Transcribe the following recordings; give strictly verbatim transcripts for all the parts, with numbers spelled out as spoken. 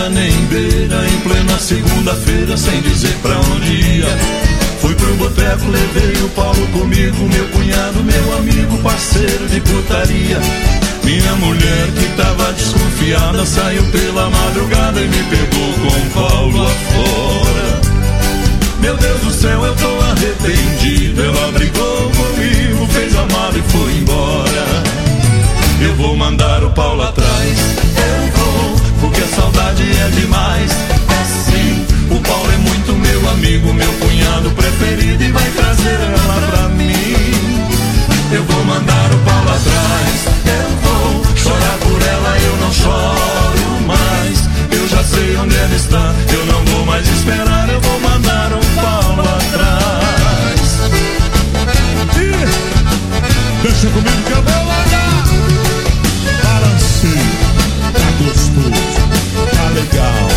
eira nem beira, em plena segunda-feira, sem dizer pra onde ia. Fui pro boteco, levei o Paulo comigo, meu cunhado, meu amigo, parceiro de putaria. Minha mulher que tava desconfiada saiu pela madrugada e me pegou com o Paulo afora. Meu Deus do céu, eu tô arrependido. Ela brigou comigo, fez a mala e foi embora. Eu vou mandar o Paulo atrás, eu vou, porque a saudade é demais. É sim, o Paulo é muito meu amigo, meu cunhado preferido, e vai trazer ela pra mim. Eu vou mandar o Paulo atrás, eu vou chorar por ela, eu não choro mais. Eu já sei onde ela está, eu não vou mais esperar, eu vou mandar o Paulo atrás. E deixa comigo que eu vou largar. Balance, tá gostoso, tá legal.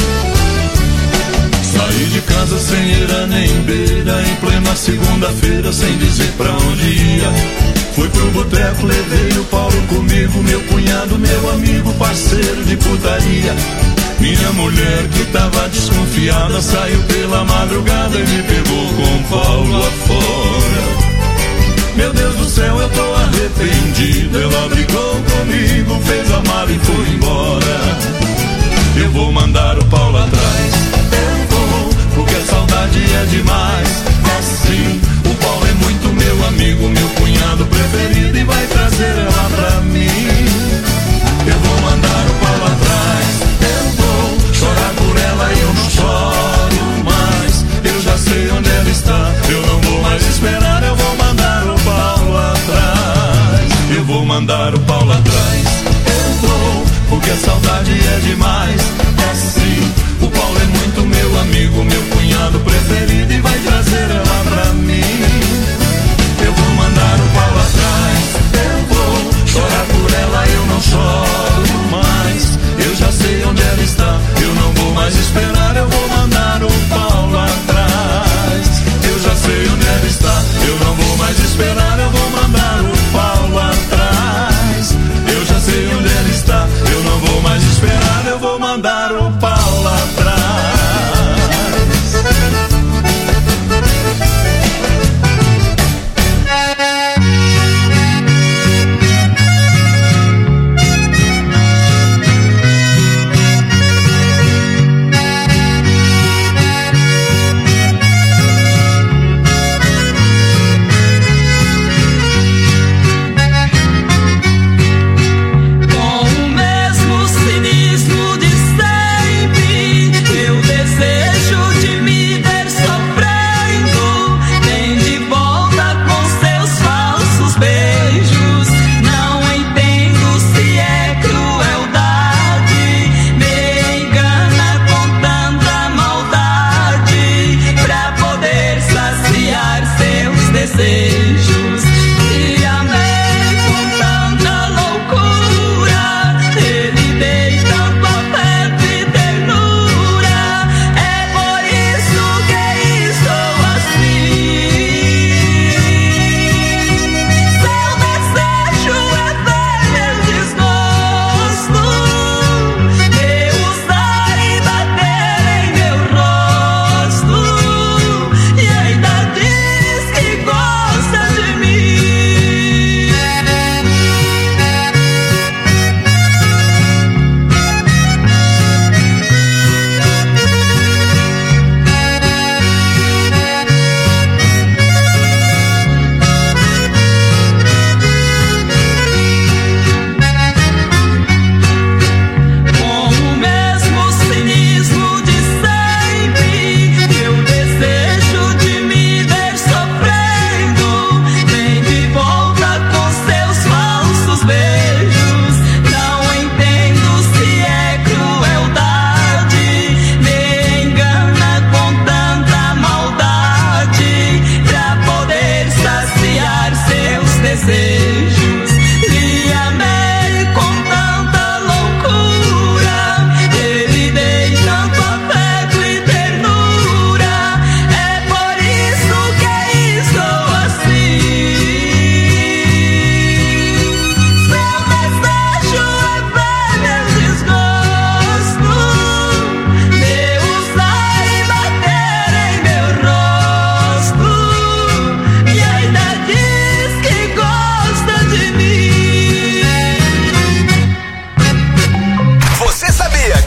Saí de casa sem eira nem beira, em plena segunda-feira, sem dizer pra onde ia. Fui pro boteco, levei o Paulo comigo, meu cunhado, meu amigo, parceiro de putaria. Minha mulher que tava desconfiada saiu pela madrugada e me pegou com o Paulo afora. Meu Deus do céu, eu tô arrependido. Ela brigou comigo, fez a mala e foi embora. Eu vou mandar o Paulo atrás, eu vou, porque a saudade é demais. É sim, o Paulo é muito meu amigo, meu cunhado preferido, e vai trazer ela pra mim. Eu vou mandar o Paulo atrás, eu vou chorar por ela, eu não choro mais. Eu já sei onde ela está, eu não vou mais esperar, eu vou mandar o Paulo atrás. Eu vou mandar o Paulo atrás, eu vou, porque a saudade é demais. É sim, o Paulo é muito meu amigo, meu cunhado preferido, e vai trazer ela pra mim. Eu vou mandar o Paulo atrás, eu vou chorar por ela, eu não choro mais. Eu já sei onde ela está, eu não vou mais esperar, eu vou mandar o Paulo atrás. Eu já sei onde ela está, eu não vou mais esperar, eu vou mandar o Paulo atrás. Eu já sei onde ela está, eu não vou mais esperar, eu vou mandar o Paulo atrás. Com o mesmo cinismo de ser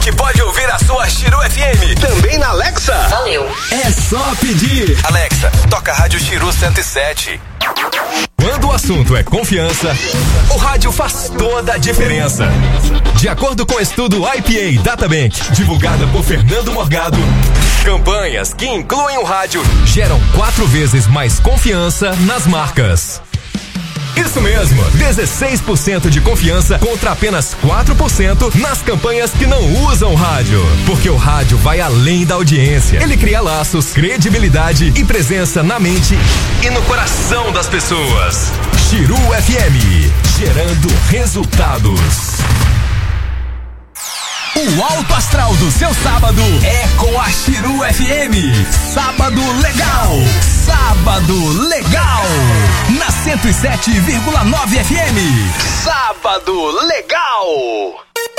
que pode ouvir a sua Chiru F M. Também na Alexa. Valeu. É só pedir. Alexa, toca a Rádio Chiru cento e sete. Quando o assunto é confiança, o rádio faz toda a diferença. De acordo com o estudo I P A Databank, divulgado por Fernando Morgado, campanhas que incluem o rádio geram quatro vezes mais confiança nas marcas. Isso mesmo, dezesseis por cento de confiança contra apenas quatro por cento nas campanhas que não usam rádio. Porque o rádio vai além da audiência. Ele cria laços, credibilidade e presença na mente e no coração das pessoas. Chiru F M, gerando resultados. O alto astral do seu sábado é com a Chiru F M. Sábado legal. Sábado legal. Na cento e sete vírgula nove F M. Sábado legal.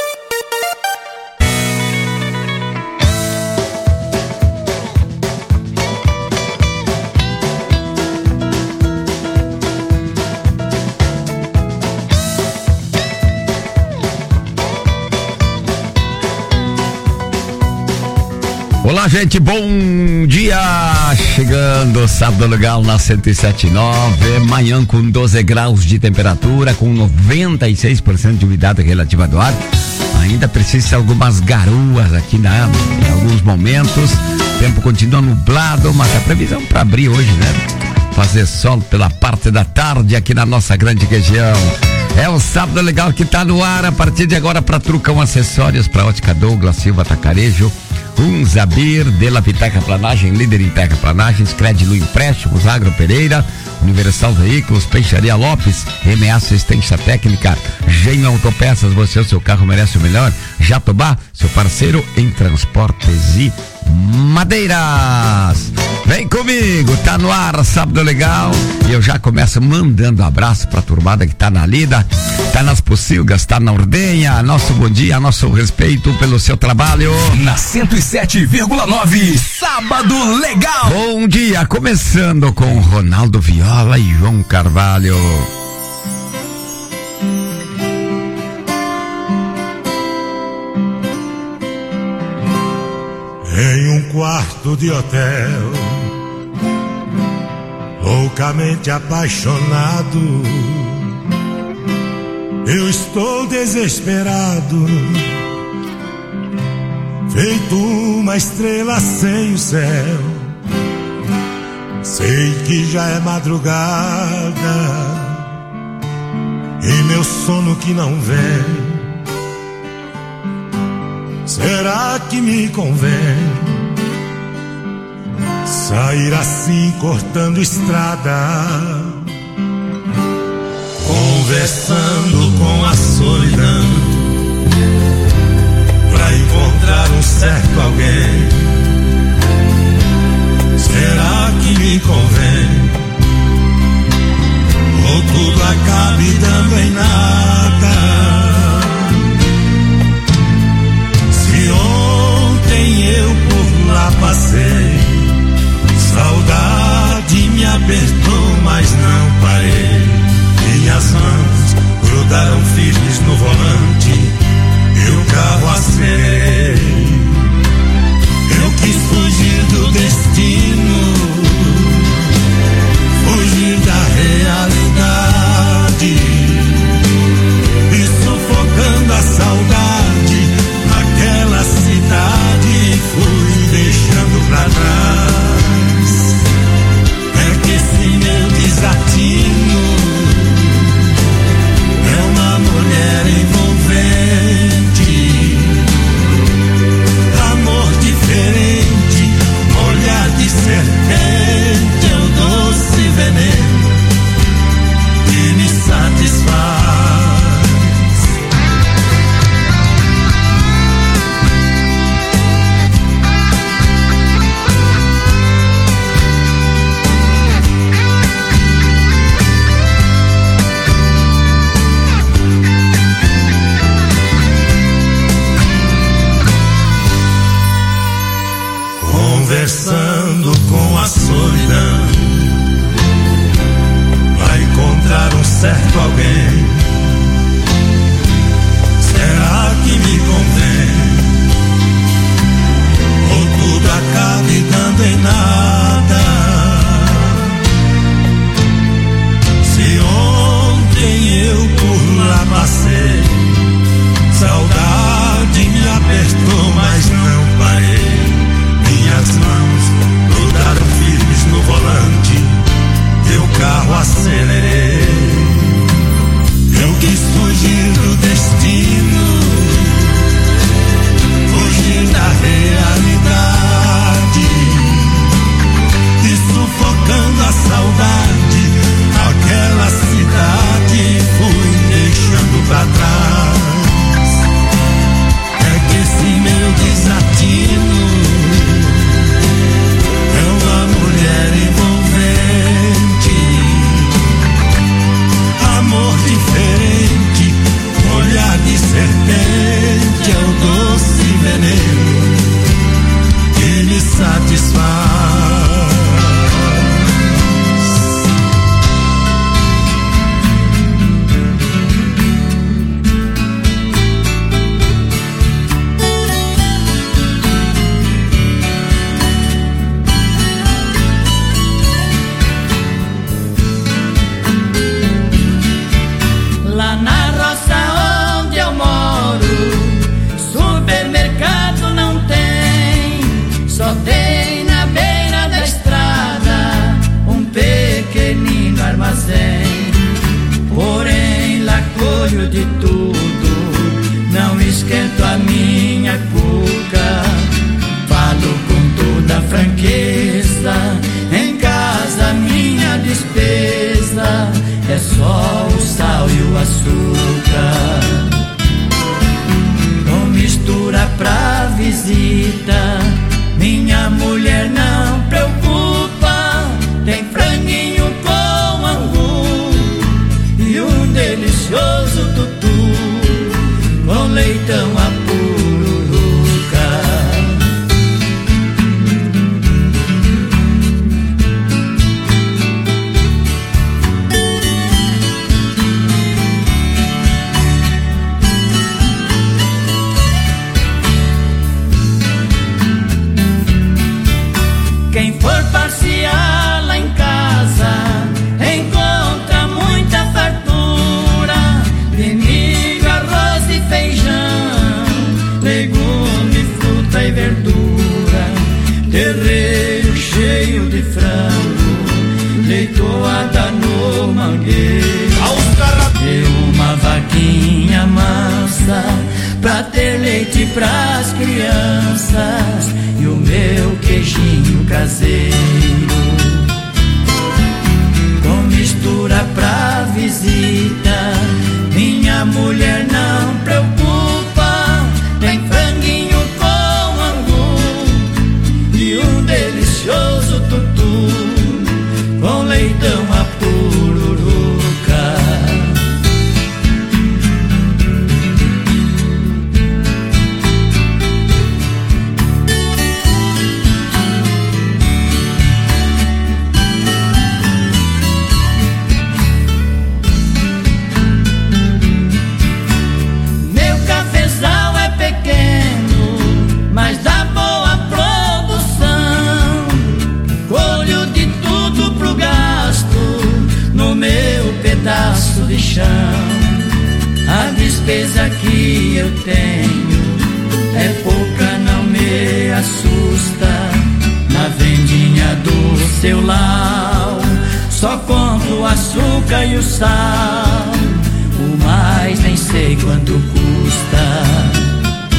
Olá, gente, bom dia! Chegando, sábado legal na cento e sete vírgula nove, manhã com doze graus de temperatura, com noventa e seis por cento de umidade relativa do ar. Ainda precisa de algumas garoas aqui, né? Em alguns momentos. O tempo continua nublado, mas a previsão para abrir hoje, né? Fazer sol pela parte da tarde aqui na nossa grande região. É o sábado legal que tá no ar a partir de agora para Trucão Acessórios, para Ótica Douglas Silva Tacarejo. Um Zabir, de la Piteca Planagem, líder em terraplanagens, Crédito Empréstimos, Agro Pereira, Universal Veículos, Peixaria Lopes, M A Assistência Técnica, Genho Autopeças, você, o seu carro merece o melhor. Jatobá, seu parceiro em transportes e madeiras. Vem comigo, tá no ar, sábado legal. E eu já começo mandando abraço pra turmada que tá na lida, tá nas pocilgas, tá na ordenha. Nosso bom dia, nosso respeito pelo seu trabalho. Na cento e sete vírgula nove, sábado legal. Bom dia, começando com Ronaldo Viola e João Carvalho. Em um quarto de hotel, loucamente apaixonado, eu estou desesperado, feito uma estrela sem o céu. Sei que já é madrugada e meu sono que não vem. Será que me convém sair assim cortando estrada, conversando com a solidão, pra encontrar um certo alguém? Será que me convém? Ou tudo acabe dando em nada? Ontem eu por lá passei, saudade me apertou, mas não parei. Minhas mãos grudaram firmes no volante e o carro acelerei. Eu quis fugir do destino, fugir da realidade, e sufocando a saudade, aquela cidade fui deixando pra trás. É que esse meu desatino é uma mulher envolvente, amor diferente, olhar de serpente, é o doce veneno que me satisfaz. Conversando com a solidão, vai encontrar um certo alguém. Será que me convém veneno que me satisfaz. Porém lá colho de tudo, não esquento a minha cuca. Falo com toda franqueza, em casa minha despesa é só o sal e o açúcar. Com mistura pra visita, minha mulher não preocupa. Tem franguinho com angu e um delicioso tutu com leitão a pururuca. Quem for passear lá em casa encontra muita fartura de milho, arroz e feijão, legume, fruta e verdura, terreiro cheio de frango, leitoada no mangueiro, e uma vaquinha mansa pra ter leite pras crianças e o meu queijinho caseiro. Com mistura pra visita, minha mulher não preocupa. Tem franguinho com angu e um delicioso tutu com leitão a pururuca. Mas dá boa produção, colho de tudo pro gasto no meu pedaço de chão. A despesa que eu tenho é pouca, não me assusta. Na vendinha do seu lar só compro o açúcar e o sal, o mais nem sei quanto custa.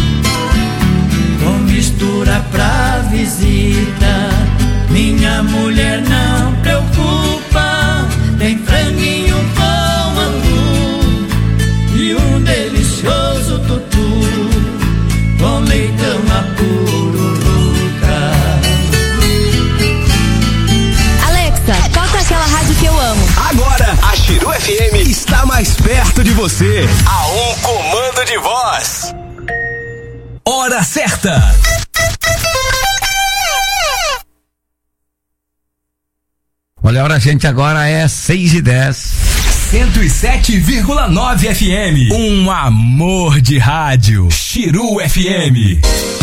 Com mistura pra visita, minha mulher não preocupa. Tem franguinho com angu e um delicioso tutu com leitão a pururuca. Alexa, toca aquela rádio que eu amo. Agora, a Chiru F M está mais perto de você. A um comando de voz. Hora certa. Olha, a hora, gente, agora é seis e dez. cento e sete vírgula nove F M. Um amor de rádio. Chiru F M.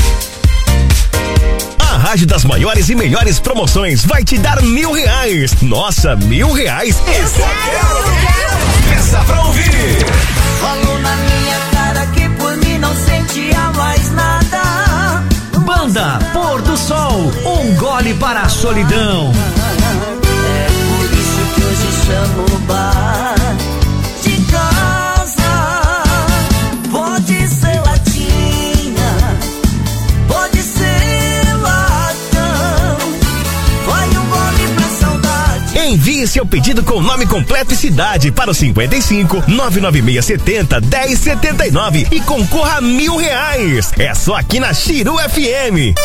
A rádio das maiores e melhores promoções vai te dar mil reais. Nossa, mil reais? Isso eu quero! Peça pra ouvir. Falou na minha cara que por mim não sentia mais nada. Banda Pôr do Sol, um gole para a solidão. É por isso que hoje chamo o bar de casa. Pode ser latinha, pode ser latão. Vai um gole pra saudade. Envie seu pedido com nome completo e cidade para o cinquenta e cinco, nove nove seis setenta, dez setenta e nove e concorra a mil reais. É só aqui na Chiru F M.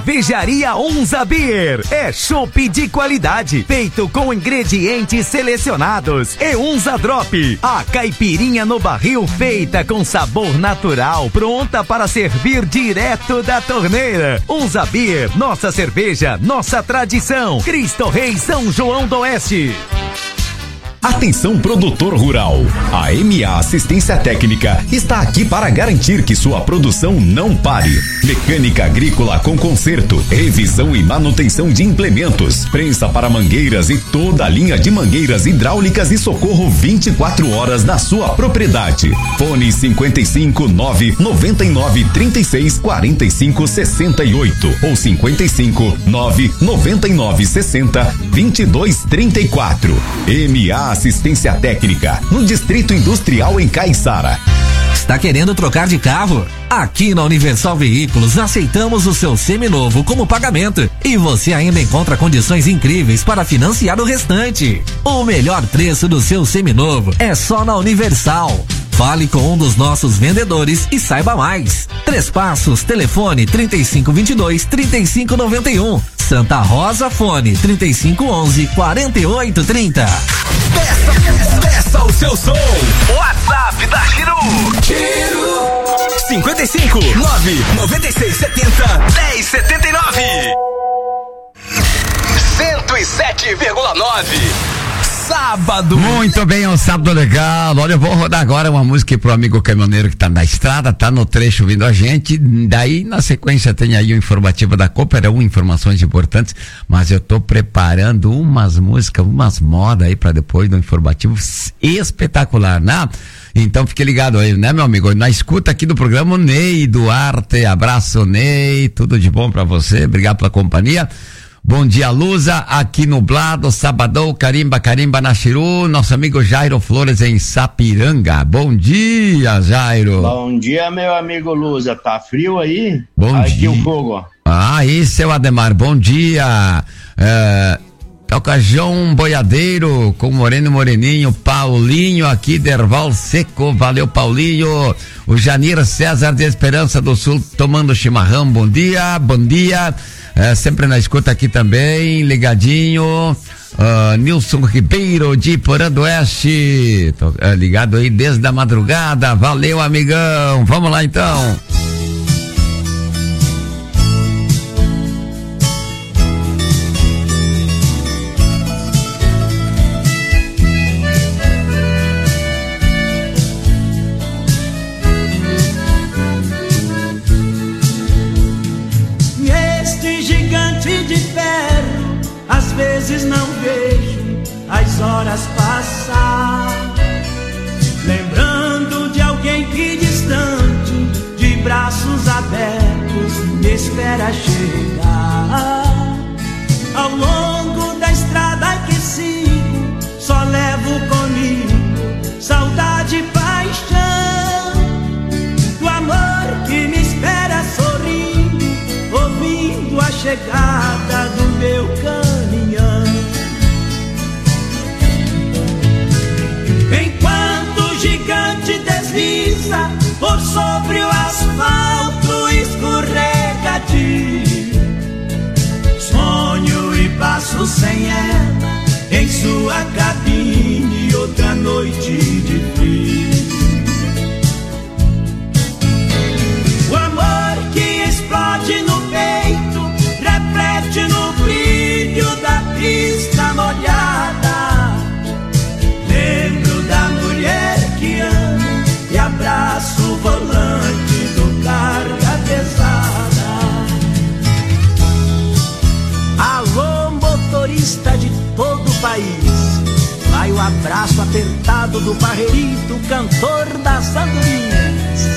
Cervejaria Unza Beer. É chopp de qualidade, feito com ingredientes selecionados. E Unza Drop, a caipirinha no barril feita com sabor natural, pronta para servir direto da torneira. Unza Beer, nossa cerveja, nossa tradição. Cristo Rei, São João do Oeste. Atenção, produtor rural. A M A Assistência Técnica está aqui para garantir que sua produção não pare. Mecânica agrícola com conserto, revisão e manutenção de implementos, prensa para mangueiras e toda a linha de mangueiras hidráulicas e socorro vinte e quatro horas na sua propriedade. Fone cinquenta e cinco, nove noventa e nove, trinta e seis, quarenta e cinco, sessenta e oito ou cinquenta e cinco, nove noventa e nove, sessenta, vinte e dois, trinta e quatro. M A Assistência Técnica, no Distrito Industrial em Caiçara. Está querendo trocar de carro? Aqui na Universal Veículos aceitamos o seu seminovo como pagamento e você ainda encontra condições incríveis para financiar o restante. O melhor preço do seu seminovo é só na Universal. Fale com um dos nossos vendedores e saiba mais. Três Passos, telefone trinta e cinco, vinte e dois, trinta e cinco, noventa e um. Santa Rosa, fone trinta e cinco, onze, quarenta e oito, trinta. Peça, peça o seu som. WhatsApp da Chiru. Chiru. cinquenta e cinco, nove noventa e seis, setenta, dez, setenta e nove. cento e sete vírgula nove. Sábado. Muito bem, é um sábado legal. Olha, eu vou rodar agora uma música pro amigo caminhoneiro que tá na estrada, tá no trecho vindo a gente. Daí, na sequência, tem aí o informativo da Cooper, um, informações importantes, mas eu tô preparando umas músicas, umas modas aí pra depois do informativo espetacular, né? Então fique ligado aí, né, meu amigo? Na escuta aqui do programa, o Ney Duarte. Abraço, Ney. Tudo de bom pra você. Obrigado pela companhia. Bom dia, Lusa, aqui nublado, sabadão, carimba, carimba na Chiru, nosso amigo Jairo Flores em Sapiranga. Bom dia, Jairo. Bom dia, meu amigo Lusa, tá frio aí? Bom aqui dia. Aqui o fogo. Ah, isso é o Ademar, bom dia. É, toca João Boiadeiro com Moreno Moreninho, Paulinho aqui, Derval Seco, valeu Paulinho. O Janir César de Esperança do Sul tomando chimarrão, bom dia, bom dia. É, sempre na escuta aqui também, ligadinho. Uh, Nilson Ribeiro de Porã do Oeste, tô, é, ligado aí desde a madrugada, valeu amigão, vamos lá então. Não vejo as horas passar, lembrando de alguém que distante, de braços abertos, me espera chegar. Ao longo da estrada que sigo, só levo comigo saudade e paixão, do amor que me espera sorrindo, ouvindo a chegada do meu caminhão. Enquanto o gigante desliza por sobre o asfalto escorregadio, sonho e passo sem ela em sua cabine, outra noite de frio. O amor que explode no peito reflete no brilho da pista molhada. Lembro da mulher que amo e abraço o volante do carga pesada. Alô, motorista de todo o país, vai o abraço apertado do Barreirito, cantor das andorinhas.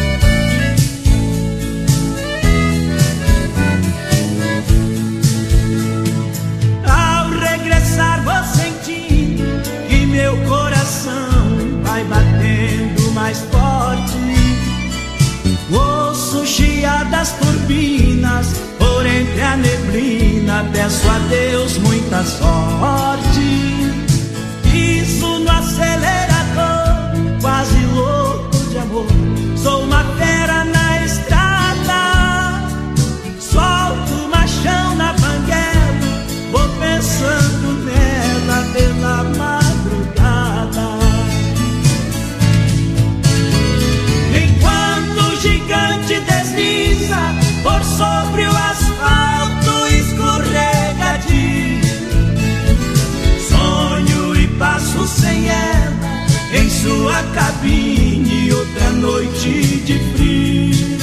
Ao regressar vou sentindo que meu coração vai batendo mais forte. Ouço chiar das turbinas por entre a neblina, peço a Deus muita sorte. Piso no acelerador, quase louco de amor, sou uma fera na estrada, solto sua cabine outra noite de frio.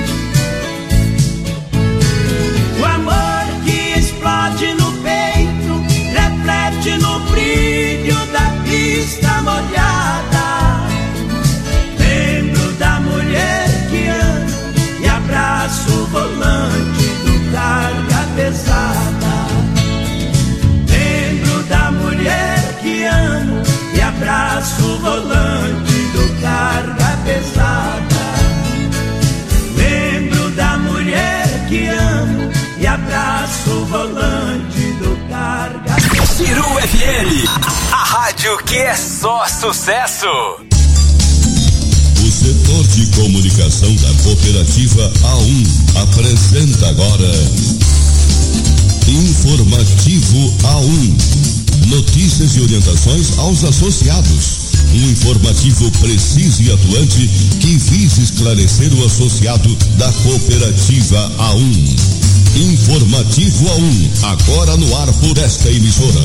O amor que explode no peito reflete no brilho da pista molhada. Lembro da mulher que amo e abraço o volante do carga pesada. Lembro da mulher que amo e abraço o volante do carga pesada. Lembro da mulher que amo e abraço o volante do carga pesada. Ciru F M, a rádio que é só sucesso. O setor de comunicação da cooperativa A um apresenta agora Informativo A um. Notícias e orientações aos associados. Um informativo preciso e atuante que visa esclarecer o associado da cooperativa A um. Informativo A um, agora no ar por esta emissora.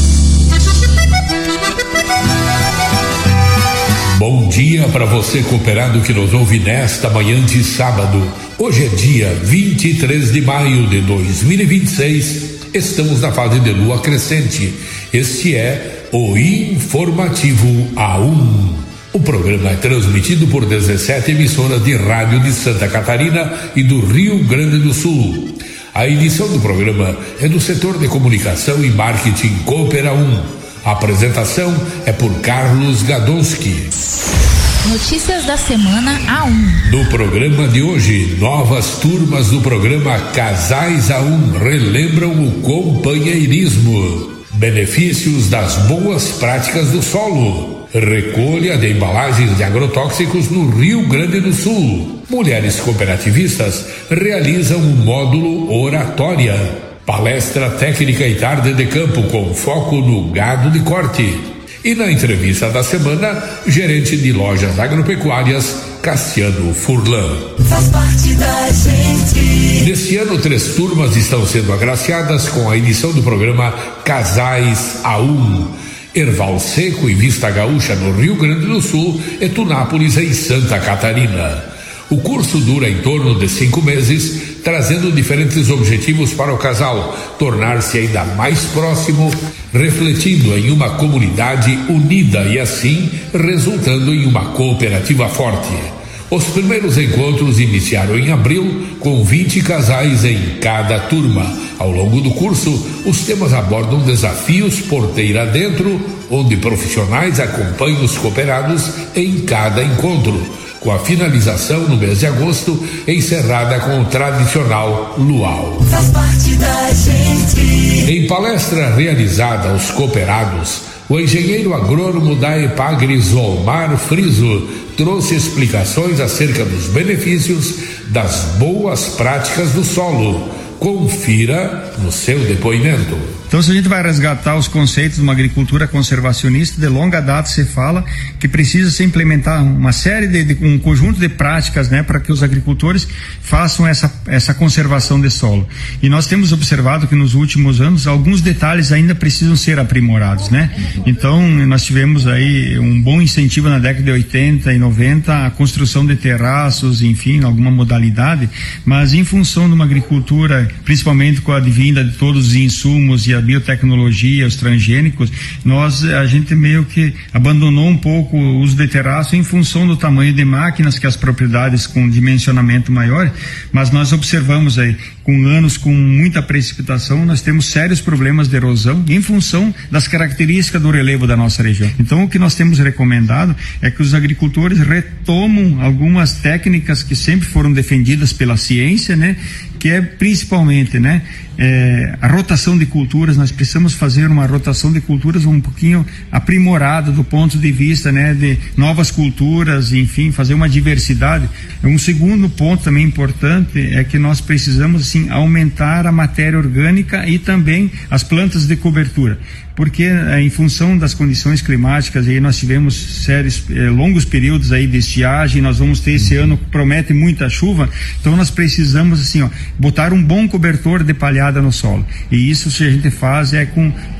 Bom dia para você, cooperado, que nos ouve nesta manhã de sábado. Hoje é dia vinte e três de maio de dois mil e vinte e seis. Estamos na fase de lua crescente. Este é o Informativo A um. O programa é transmitido por dezessete emissoras de rádio de Santa Catarina e do Rio Grande do Sul. A edição do programa é do setor de comunicação e marketing Cooper A um. A apresentação é por Carlos Gadonski. Notícias da semana A um. No programa de hoje, novas turmas do programa Casais A um relembram o companheirismo. Benefícios das boas práticas do solo. Recolha de embalagens de agrotóxicos no Rio Grande do Sul. Mulheres cooperativistas realizam um módulo oratória. Palestra técnica e tarde de campo com foco no gado de corte. E na entrevista da semana, gerente de lojas agropecuárias, Cassiano Furlan. Faz parte da gente. Neste ano, três turmas estão sendo agraciadas com a edição do programa Casais A um. Erval Seco e Vista Gaúcha no Rio Grande do Sul e Tunápolis em Santa Catarina. O curso dura em torno de cinco meses, trazendo diferentes objetivos para o casal, tornar-se ainda mais próximo, refletindo em uma comunidade unida e assim resultando em uma cooperativa forte. Os primeiros encontros iniciaram em abril, com vinte casais em cada turma. Ao longo do curso, os temas abordam desafios porteira dentro, onde profissionais acompanham os cooperados em cada encontro, com a finalização no mês de agosto, encerrada com o tradicional luau. Faz parte da gente. Em palestra realizada aos cooperados, o engenheiro agrônomo da Epagris, Olmar Friso, trouxe explicações acerca dos benefícios das boas práticas do solo. Confira no seu depoimento. Então, se a gente vai resgatar os conceitos de uma agricultura conservacionista, de longa data se fala que precisa se implementar uma série de, de um conjunto de práticas, né, para que os agricultores façam essa, essa conservação de solo. E nós temos observado que nos últimos anos alguns detalhes ainda precisam ser aprimorados, né? Então, nós tivemos aí um bom incentivo na década de oitenta e noventa, a construção de terraços, enfim, alguma modalidade, mas em função de uma agricultura, principalmente com a advinda de todos os insumos e a biotecnologia, os transgênicos, nós, a gente meio que abandonou um pouco o uso de terraço em função do tamanho de máquinas, que as propriedades com dimensionamento maior, mas nós observamos aí, com anos com muita precipitação, nós temos sérios problemas de erosão em função das características do relevo da nossa região. Então, o que nós temos recomendado é que os agricultores retomam algumas técnicas que sempre foram defendidas pela ciência, né? Que é principalmente, né, é, a rotação de culturas. Nós precisamos fazer uma rotação de culturas um pouquinho aprimorada do ponto de vista, né, de novas culturas, enfim, fazer uma diversidade. Um segundo ponto também importante é que nós precisamos, assim, aumentar a matéria orgânica e também as plantas de cobertura, porque eh, em função das condições climáticas, aí nós tivemos sérios, eh, longos períodos aí de estiagem, nós vamos ter esse ano que promete muita chuva, então nós precisamos, assim, ó, botar um bom cobertor de palhada no solo, e isso, se a gente faz, é com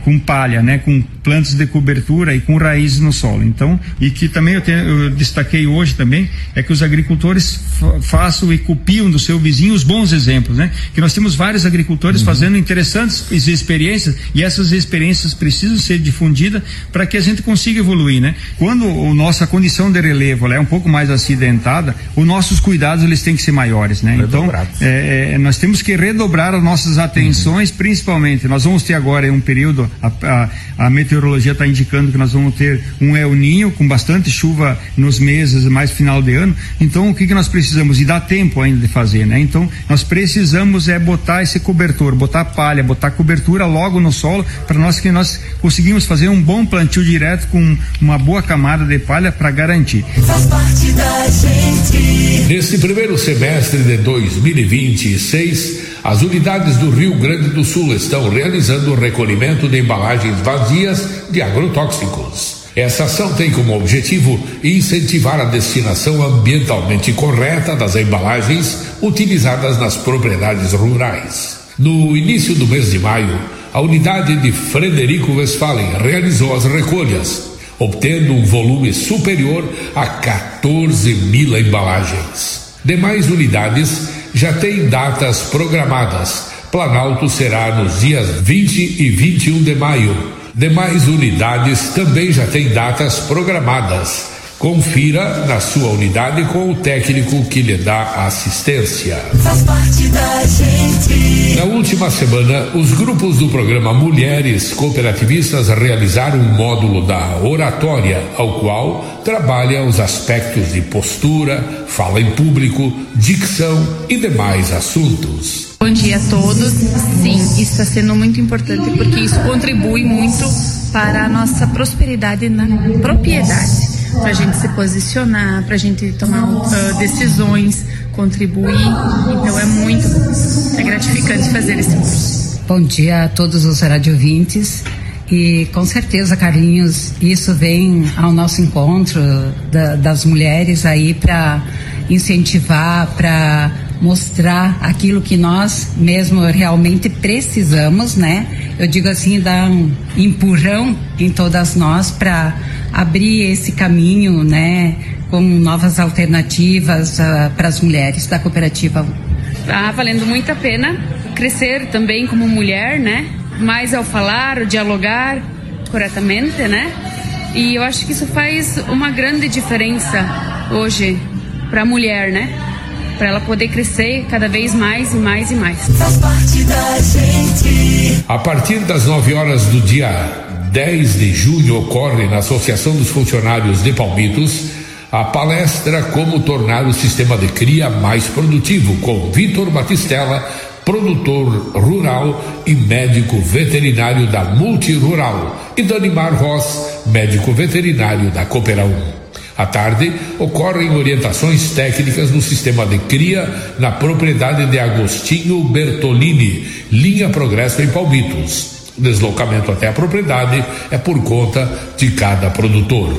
com palha, né, com plantas de cobertura e com raízes no solo. Então, e que também eu, tenho, eu destaquei hoje também, é que os agricultores fa- façam e copiam do seu vizinho os bons exemplos, né? Que nós temos vários agricultores uhum. fazendo interessantes experiências, e essas experiências precisam ser difundidas para que a gente consiga evoluir, né? Quando a nossa condição de relevo ela é um pouco mais acidentada, os nossos cuidados eles têm que ser maiores, né? Então, é, é, nós temos que redobrar as nossas atenções, uhum. principalmente, nós vamos ter agora um período, a, a, a meteorologia está indicando que nós vamos ter um El Niño com bastante chuva nos meses mais final de ano. Então o que que nós precisamos, e dá tempo ainda de fazer, né? Então nós precisamos é botar esse cobertor, botar palha, botar cobertura logo no solo, para nós que nós conseguimos fazer um bom plantio direto com uma boa camada de palha para garantir. Faz parte da gente. Nesse primeiro semestre de dois mil e vinte e seis, as unidades do Rio Grande do Sul estão realizando o recolhimento de embalagens vazias de agrotóxicos. Essa ação tem como objetivo incentivar a destinação ambientalmente correta das embalagens utilizadas nas propriedades rurais. No início do mês de maio, a unidade de Frederico Westphalen realizou as recolhas, obtendo um volume superior a quatorze mil embalagens. Demais unidades já têm datas programadas. Planalto será nos dias vinte e vinte e um de maio. Demais unidades também já têm datas programadas. Confira na sua unidade com o técnico que lhe dá assistência. Faz parte da gente. Na última semana, os grupos do programa Mulheres Cooperativistas realizaram um módulo da oratória, ao qual trabalha os aspectos de postura, fala em público, dicção e demais assuntos. Bom dia a todos. Sim, isso está sendo muito importante porque isso contribui muito para a nossa prosperidade na propriedade. Para a gente se posicionar, para a gente tomar uh, decisões, contribuir. Então é muito é gratificante fazer esse curso. Bom dia a todos os radiovintes. E com certeza, Carlinhos, isso vem ao nosso encontro da, das mulheres aí para incentivar, para mostrar aquilo que nós mesmo realmente precisamos, né? Eu digo assim, dar um empurrão em todas nós para abrir esse caminho, né? Com novas alternativas uh, para as mulheres da cooperativa. Tá valendo muito a pena crescer também como mulher, né? Mais ao falar, ao dialogar corretamente, né? E eu acho que isso faz uma grande diferença hoje para a mulher, né? Para ela poder crescer cada vez mais e mais e mais. Faz parte da gente. A partir das nove horas do dia dez de junho ocorre na Associação dos Funcionários de Palmitos a palestra Como Tornar o Sistema de Cria Mais Produtivo, com Vitor Batistella, produtor rural e médico veterinário da Multirural, e Danimar Ross, médico veterinário da Coopera um. À tarde, ocorrem orientações técnicas no sistema de cria na propriedade de Agostinho Bertolini, linha Progresso em Palmitos. O deslocamento até a propriedade é por conta de cada produtor.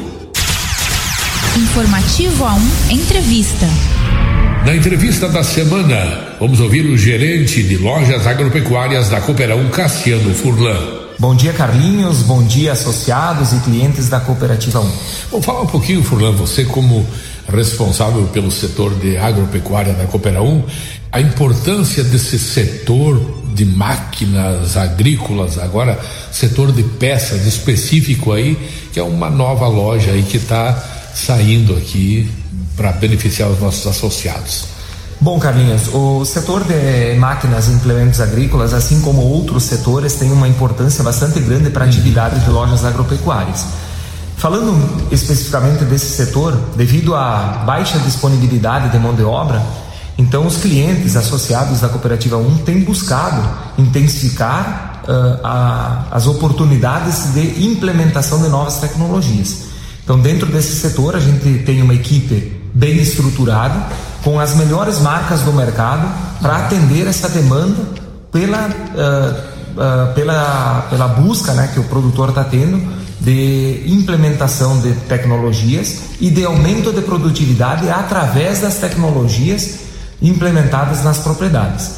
Informativo A um Entrevista. Na entrevista da semana, vamos ouvir o gerente de lojas agropecuárias da Coopera um, Cassiano Furlan. Bom dia, Carlinhos, bom dia, associados e clientes da Cooperativa um. Bom, fala um pouquinho, Furlan, você como responsável pelo setor de agropecuária da Coopera um, a importância desse setor de máquinas agrícolas, agora setor de peças específico aí, que é uma nova loja aí que está saindo aqui para beneficiar os nossos associados. Bom, Carlinhos, o setor de máquinas e implementos agrícolas, assim como outros setores, tem uma importância bastante grande para a atividade de lojas agropecuárias. Falando especificamente desse setor, devido à baixa disponibilidade de mão de obra, então os clientes associados da Cooperativa um têm buscado intensificar uh, a, as oportunidades de implementação de novas tecnologias. Então, dentro desse setor, a gente tem uma equipe bem estruturada, com as melhores marcas do mercado, para atender essa demanda pela, uh, uh, pela, pela busca, né, que o produtor está tendo de implementação de tecnologias e de aumento de produtividade através das tecnologias implementadas nas propriedades.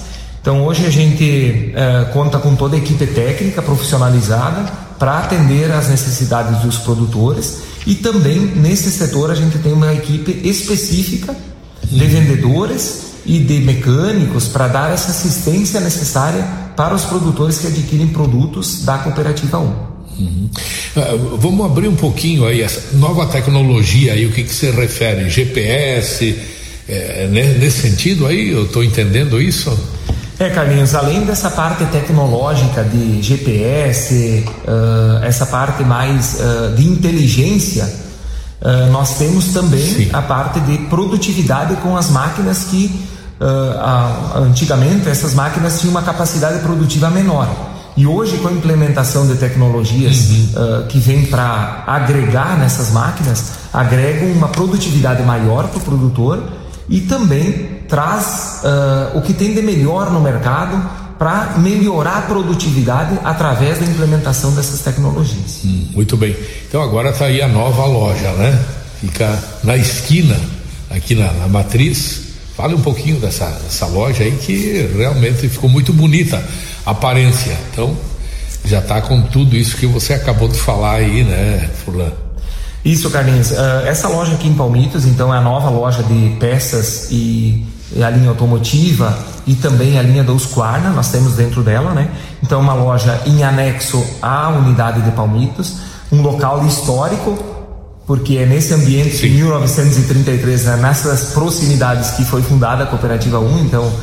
Então hoje a gente uh, conta com toda a equipe técnica profissionalizada para atender às necessidades dos produtores, e também nesse setor a gente tem uma equipe específica de vendedores e de mecânicos para dar essa assistência necessária para os produtores que adquirem produtos da Cooperativa um. Uhum. Uh, vamos abrir um pouquinho aí essa nova tecnologia aí, o que que se refere? G P S, é, nesse sentido aí, eu estou entendendo isso? É, Carlinhos, além dessa parte tecnológica de G P S, uh, essa parte mais uh, de inteligência, uh, nós temos também Sim. a parte de produtividade com as máquinas que uh, a, antigamente essas máquinas tinham uma capacidade produtiva menor. E hoje, com a implementação de tecnologias uhum. uh, que vem para agregar nessas máquinas, agregam uma produtividade maior para o produtor e também traz uh, o que tem de melhor no mercado para melhorar a produtividade através da implementação dessas tecnologias. Hum, muito bem. Então agora está aí a nova loja, né? Fica na esquina, aqui na, na Matriz. Fale um pouquinho dessa, dessa loja aí, que realmente ficou muito bonita a aparência. Então já está com tudo isso que você acabou de falar aí, né, Furlan? Isso, Carlinhos. Uh, essa loja aqui em Palmitos, então, é a nova loja de peças e, e a linha automotiva e também a linha da Husqvarna, nós temos dentro dela, né? Então, uma loja em anexo à unidade de Palmitos, um local histórico, porque é nesse ambiente Sim. de mil novecentos e trinta e três, né, nessas proximidades que foi fundada a Cooperativa um, então uh,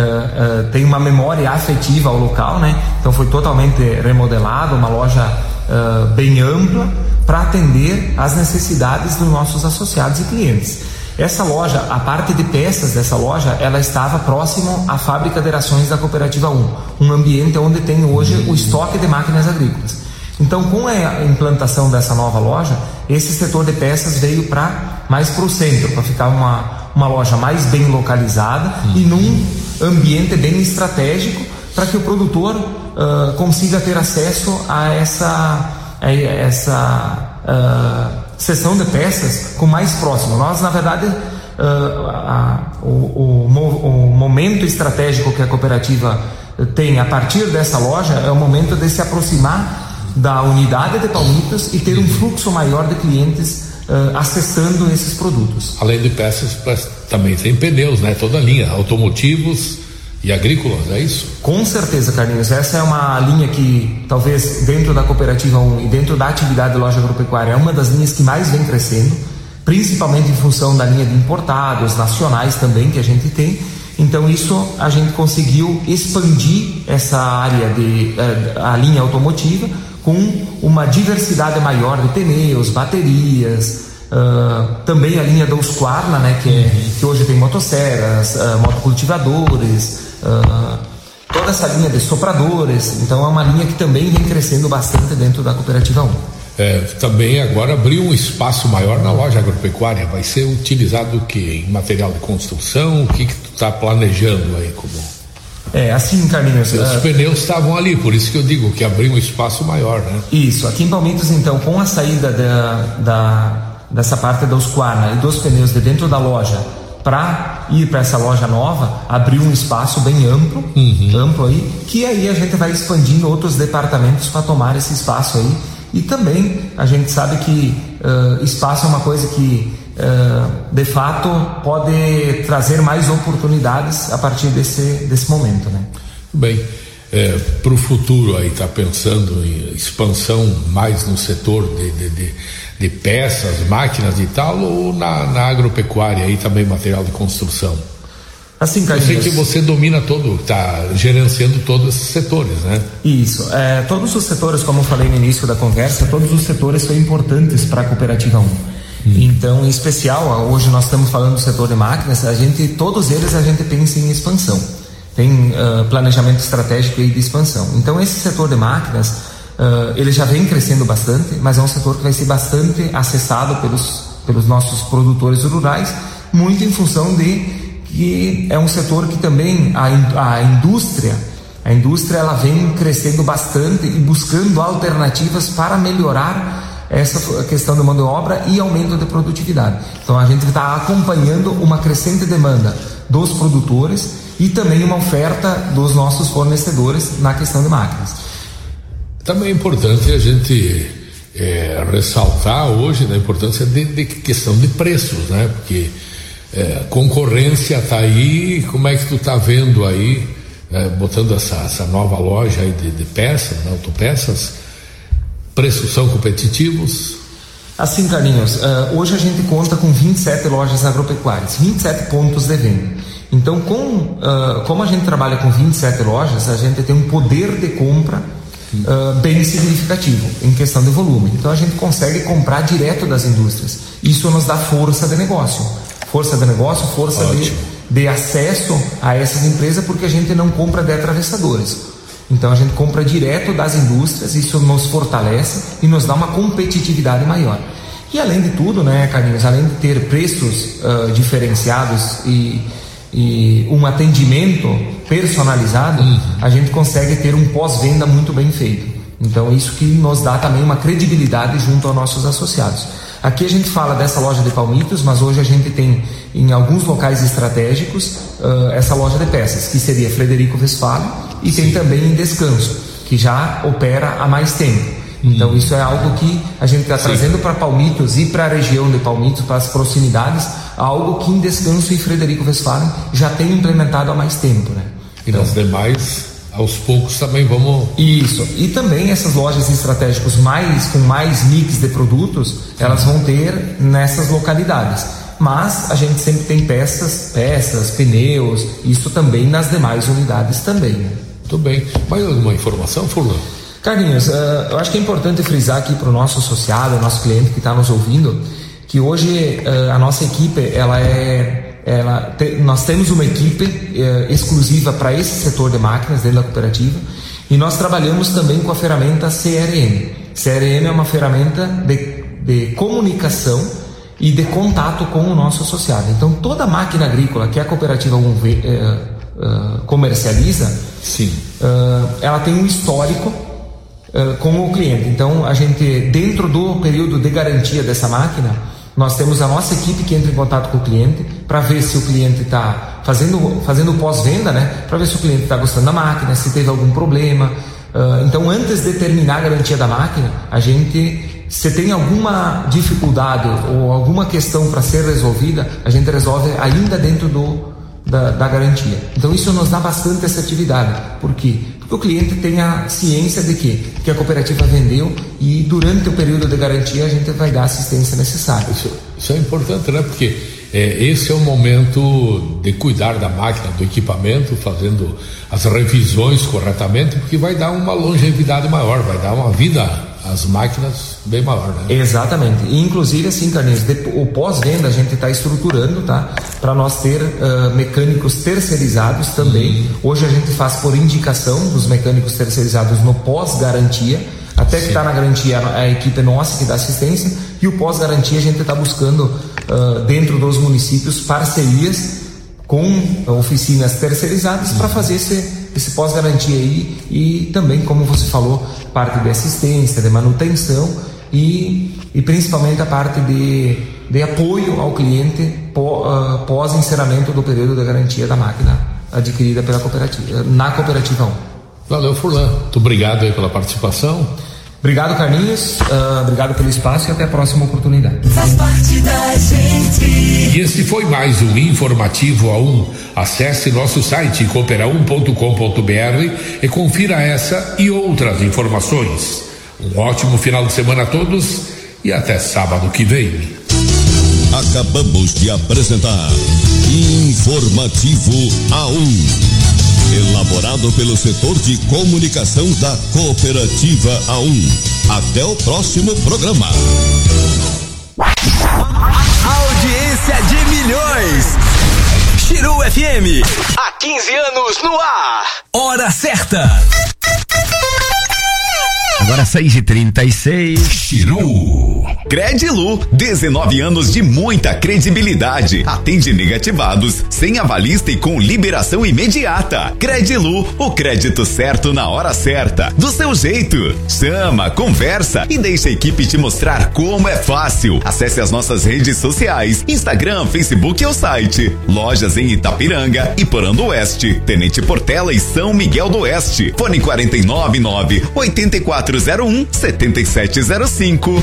uh, tem uma memória afetiva ao local, né? Então foi totalmente remodelado, uma loja uh, bem ampla para atender às necessidades dos nossos associados e clientes. Essa loja, a parte de peças dessa loja, ela estava próximo à fábrica de rações da Cooperativa um, um ambiente onde tem hoje o estoque de máquinas agrícolas. Então, com a implantação dessa nova loja, esse setor de peças veio para mais para o centro, para ficar uma, uma loja mais bem localizada uhum. e num ambiente bem estratégico, para que o produtor uh, consiga ter acesso a essa, a essa uh, seção de peças com mais próximo. Nós, na verdade, uh, a, o, o, o momento estratégico que a cooperativa tem a partir dessa loja é o momento de se aproximar da unidade de Palmitos e ter um fluxo maior de clientes uh, acessando esses produtos. Além de peças, também tem pneus, né? Toda a linha, automotivos e agrícolas, é isso? Com certeza, Carlinhos. Essa é uma linha que talvez dentro da Cooperativa um e dentro da atividade de loja agropecuária é uma das linhas que mais vem crescendo, principalmente em função da linha de importados, nacionais também que a gente tem. Então isso a gente conseguiu expandir essa área de uh, a linha automotiva com uma diversidade maior de pneus, baterias, uh, também a linha da Husqvarna, né, que, é, que hoje tem motosserras, uh, motocultivadores, uh, toda essa linha de sopradores. Então é uma linha que também vem crescendo bastante dentro da Cooperativa um. É, também agora abriu um espaço maior na loja agropecuária. Vai ser utilizado o que? Em material de construção? O que que tu está planejando aí como... É, assim, Carlinhos... Os uh, pneus estavam ali, por isso que eu digo que abriu um espaço maior, né? Isso, aqui em Palmitos, então, com a saída da, da, dessa parte da Husqvarna e dos pneus de dentro da loja para ir para essa loja nova, abriu um espaço bem amplo, uhum. amplo aí, que aí a gente vai expandindo outros departamentos para tomar esse espaço aí. E também a gente sabe que uh, espaço é uma coisa que uh, de fato pode trazer mais oportunidades a partir desse, desse momento, né? Bem, é, para o futuro aí tá pensando em expansão mais no setor de, de, de, de peças, máquinas e tal, ou na, na agropecuária aí também material de construção? Assim, Carlinhos, eu sei que você domina todo, está gerenciando todos esses setores, né? Isso, é, todos os setores, como eu falei no início da conversa, todos os setores são importantes para a Cooperativa um. Hum. Então, em especial, hoje nós estamos falando do setor de máquinas, a gente, todos eles a gente pensa em expansão, tem uh, planejamento estratégico aí de expansão. Então, esse setor de máquinas, uh, ele já vem crescendo bastante, mas é um setor que vai ser bastante acessado pelos, pelos nossos produtores rurais, muito em função de que é um setor que também a, a indústria, a indústria ela vem crescendo bastante e buscando alternativas para melhorar essa questão da mão de obra e aumento de produtividade. Então a gente está acompanhando uma crescente demanda dos produtores e também uma oferta dos nossos fornecedores na questão de máquinas. Também é importante a gente é, ressaltar hoje né, a importância de, de questão de preços, né? Porque é, concorrência está aí, como é que tu está vendo aí, é, botando essa, essa nova loja aí de, de peças, né, autopeças, preços são competitivos? Assim, Carlinhos, uh, hoje a gente conta com vinte e sete lojas agropecuárias, vinte e sete pontos de venda. Então, com, uh, como a gente trabalha com vinte e sete lojas, a gente tem um poder de compra uh, bem significativo em questão de volume. Então, a gente consegue comprar direto das indústrias. Isso nos dá força de negócio. Força de negócio, força de, de acesso a essas empresas, porque a gente não compra de atravessadores. Então a gente compra direto das indústrias, isso nos fortalece e nos dá uma competitividade maior. E além de tudo, né, Carlinhos, além de ter preços uh, diferenciados e, e um atendimento personalizado, uhum. a gente consegue ter um pós-venda muito bem feito. Então isso que nos dá também uma credibilidade junto aos nossos associados. Aqui a gente fala dessa loja de palmitos, mas hoje a gente tem em alguns locais estratégicos uh, essa loja de peças, que seria Frederico Westphalen, e Sim. tem também em Descanso, que já opera há mais tempo. Então hum. isso é algo que a gente está trazendo para Palmitos e para a região de Palmitos, para as proximidades, algo que em Descanso e Frederico Westphalen já tem implementado há mais tempo, né? E nas demais, aos poucos também vamos... Isso, e também essas lojas estratégicas mais, com mais mix de produtos, elas vão ter nessas localidades. Mas a gente sempre tem peças, peças, pneus, isso também nas demais unidades também. Né? Muito bem. Mais alguma informação, Furlan? Carlinhos, uh, eu acho que é importante frisar aqui para o nosso associado, nosso cliente que está nos ouvindo, que hoje uh, a nossa equipe, ela é, ela te, nós temos uma equipe uh, exclusiva para esse setor de máquinas dentro da cooperativa, e nós trabalhamos também com a ferramenta C R M. C R M é uma ferramenta de, de comunicação e de contato com o nosso associado. Então toda máquina agrícola que a cooperativa uh, uh, comercializa, Sim. Uh, ela tem um histórico uh, com o cliente. Então a gente, dentro do período de garantia dessa máquina, nós temos a nossa equipe que entra em contato com o cliente para ver se o cliente está fazendo, fazendo pós-venda, né? Para ver se o cliente está gostando da máquina, se teve algum problema. Uh, então antes de terminar a garantia da máquina, a gente... Se tem alguma dificuldade ou alguma questão para ser resolvida, a gente resolve ainda dentro do, da, da garantia. Então isso nos dá bastante assertividade. Por quê? Porque o cliente tem a ciência de que, que a cooperativa vendeu, e durante o período de garantia a gente vai dar a assistência necessária. Isso, isso é importante, né? Porque é, esse é o momento de cuidar da máquina, do equipamento, fazendo as revisões corretamente, porque vai dar uma longevidade maior, vai dar uma vida às máquinas bem maior, né? Exatamente. E inclusive assim, Carlinhos, o pós-venda a gente está estruturando, tá? Para nós ter uh, mecânicos terceirizados também. Uhum. Hoje a gente faz por indicação dos mecânicos terceirizados no pós-garantia. Até que está na garantia a equipe nossa que dá assistência, e o pós-garantia a gente está buscando uh, dentro dos municípios parcerias com oficinas terceirizadas uhum. para fazer esse esse pós-garantia aí, e também, como você falou, parte de assistência, de manutenção e, e principalmente a parte de, de apoio ao cliente pós-encerramento do período de garantia da máquina adquirida pela cooperativa, na cooperativa um. Valeu, Furlan. Muito obrigado aí pela participação. Obrigado, Carlinhos. Uh, obrigado pelo espaço e até a próxima oportunidade. Faz parte da gente. E esse foi mais um Informativo A um. Acesse nosso site coopera um ponto com ponto br e confira essa e outras informações. Um ótimo final de semana a todos e até sábado que vem. Acabamos de apresentar Informativo A um. Elaborado pelo setor de comunicação da Cooperativa A um. Até o próximo programa. Audiência de milhões. Chiru F M. Há quinze anos no ar. Hora certa. Agora seis e trinta e seis. Chiru. Credilu, dezenove anos de muita credibilidade. Atende negativados, sem avalista e com liberação imediata. Credilu, o crédito certo na hora certa, do seu jeito. Chama, conversa e deixa a equipe te mostrar como é fácil. Acesse as nossas redes sociais, Instagram, Facebook e o site. Lojas em Itapiranga, Iporã do Oeste, Tenente Portela e São Miguel do Oeste. Fone quatro nove nove, oito quatro zero um, sete sete zero cinco.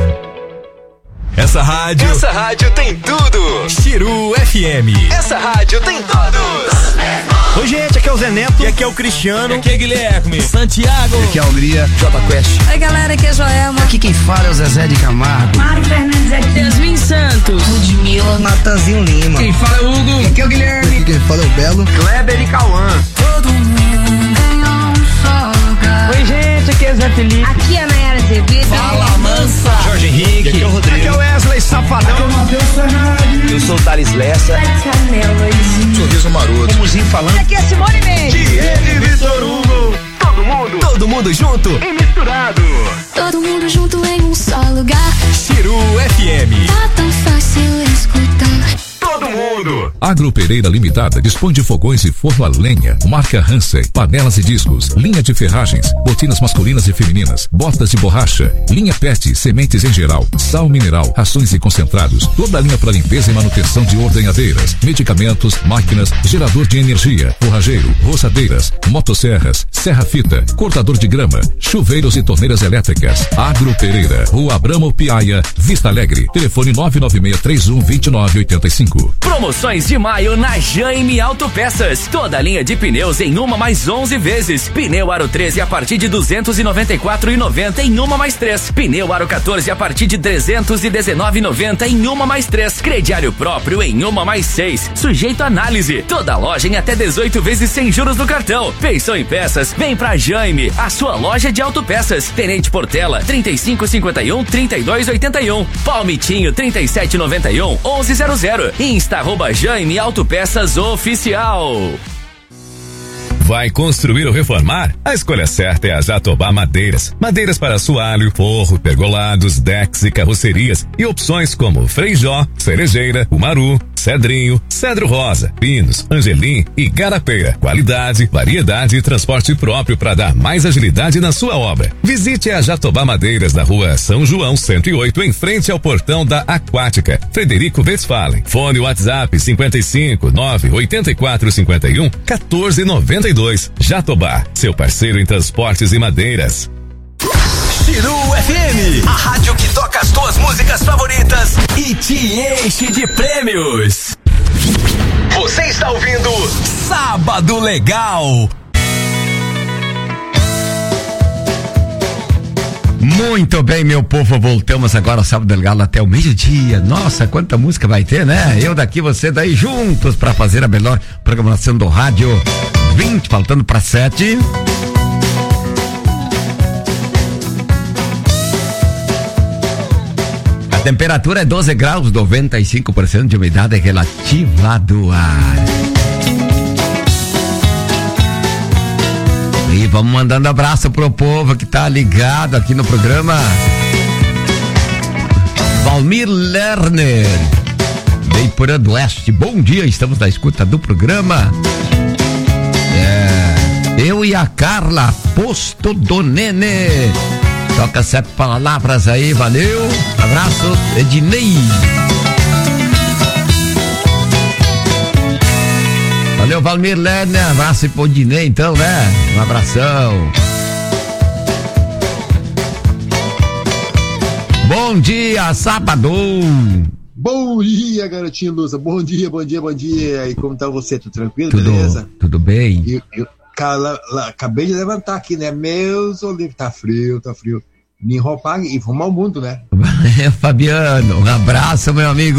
Essa rádio, essa rádio tem tudo. Chiru F M. Essa rádio tem tudo. Oi, gente, aqui é o Zé Neto. E aqui é o Cristiano. E aqui é Guilherme. Santiago. E aqui é a Hungria. J Quest. Oi, galera, aqui é Joelma. Aqui quem fala é o Zezé de Camargo. Mário Fernandes aqui. Yasmin Santos. Ludmilla. Natanzinho Lima. Quem fala é o Hugo. E aqui é o Guilherme. Aqui quem fala é o Belo. Kleber e Cauã. Todo mundo ganhou um só lugar. Oi, gente, aqui é Zé Felipe. Aqui é a Nayara Azevedo. Fala, Mansa. Jorge Henrique. Aqui é o Rodrigo. Aqui é o Wesley Safadão. Aqui é o Matheus Fernandes. Eu sou o Thales Lessa. Sorriso Maroto. Comuzinho falando. Aqui é Simone Mendes. Diego Vitor Hugo. Todo mundo. Todo mundo junto e misturado. Todo mundo junto em um só lugar. Chiru F M. Tá tão fácil escutar. Todo mundo. Agro Pereira Limitada dispõe de fogões e forno a lenha, marca Hansen, panelas e discos, linha de ferragens, botinas masculinas e femininas, botas de borracha, linha pet, sementes em geral, sal mineral, rações e concentrados, toda a linha para limpeza e manutenção de ordenhadeiras, medicamentos, máquinas, gerador de energia, forrageiro, roçadeiras, motosserras, serra-fita, cortador de grama, chuveiros e torneiras elétricas. Agro Pereira, Rua Abramo Piaia, Vista Alegre, telefone nove nove seis três um dois nove oito cinco. Promoções de maio na Jaime Autopeças. Toda a linha de pneus em uma mais onze vezes. Pneu Aro treze a partir de duzentos e noventa e quatro reais e noventa centavos em uma mais três. Pneu Aro quatorze a partir de trezentos e dezenove reais e noventa centavos em uma mais três. Crediário próprio em uma mais seis. Sujeito à análise. Toda loja em até dezoito vezes sem juros no cartão. Pensou em peças? Vem pra Jaime, a sua loja de autopeças. Tenente Portela, trinta e cinco cinquenta e um, trinta e dois oitenta e um. Palmitinho, trinta e sete noventa e um, onze zero zero. Insta arroba Jaime Autopeças Oficial. Vai construir ou reformar? A escolha certa é a Jatobá Madeiras. Madeiras para assoalho, forro, pergolados, decks e carrocerias. E opções como freijó, cerejeira, umaru, cedrinho, cedro rosa, pinos, angelim e garapeira. Qualidade, variedade e transporte próprio para dar mais agilidade na sua obra. Visite a Jatobá Madeiras na rua São João cento e oito, em frente ao portão da Aquática. Frederico Westphalen. Fone WhatsApp cinquenta e cinco, nove, oitenta e quatro, cinquenta e um, quatorze, noventa e dois. Jatobá, seu parceiro em transportes e madeiras. Chiru F M, a rádio que toca as tuas músicas favoritas e te enche de prêmios. Você está ouvindo Sábado Legal. Muito bem, meu povo, voltamos agora ao Sábado Legal até o meio-dia. Nossa, quanta música vai ter, né? Eu daqui, você daí, juntos para fazer a melhor programação do rádio. vinte, faltando para sete. A temperatura é doze graus, noventa e cinco por cento de umidade relativa do ar. E vamos mandando abraço pro povo que tá ligado aqui no programa. Valmir Lerner, de Iporã do Oeste. Bom dia, estamos na escuta do programa. É, eu e a Carla, Posto do Nene. Toca sete palavras aí, valeu. Abraço, Ednei. Valeu, Valmir Lerner, abraço pro Dinei, então, né? Um abração. Bom dia, sábado. Bom dia, garotinho Lusa. Bom dia, bom dia, bom dia. E como tá você? Tudo tranquilo, tudo, beleza? Tudo bem. Eu, eu, cara, lá, lá, acabei de levantar aqui, né? Meus olivos, tá frio, tá frio. Me enroupar e fumar o mundo, né? Fabiano, um abraço, meu amigo.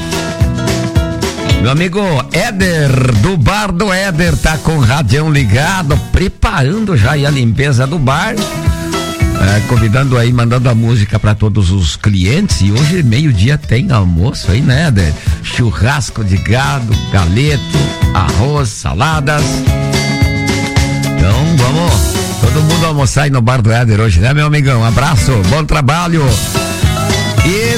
Meu amigo Éder, do bar do Éder, tá com o radião ligado, preparando já aí a limpeza do bar, é, convidando aí, mandando a música para todos os clientes. E hoje, meio-dia, tem almoço aí, né, Éder? Churrasco de gado, galeto, arroz, saladas. Então, vamos Todo mundo almoçar aí no bar do Éder hoje, né, meu amigão? Um abraço, bom trabalho. E...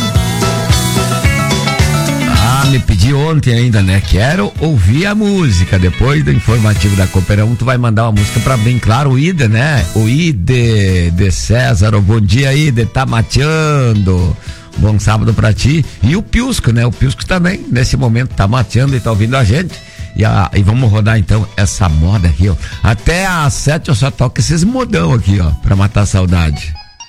Ah, me pedi ontem ainda, né? Quero ouvir a música. Depois do informativo da Cooperão, tu vai mandar uma música pra bem claro, o Ide, né? O Ide de César, o bom dia, Ide, tá mateando. Bom sábado pra ti. E o Piusco, né? O Piusco também, nesse momento, tá mateando e tá ouvindo a gente. E, a, e vamos rodar então essa moda aqui, ó. Até às sete eu só toco esses modão aqui, ó, pra matar a saudade.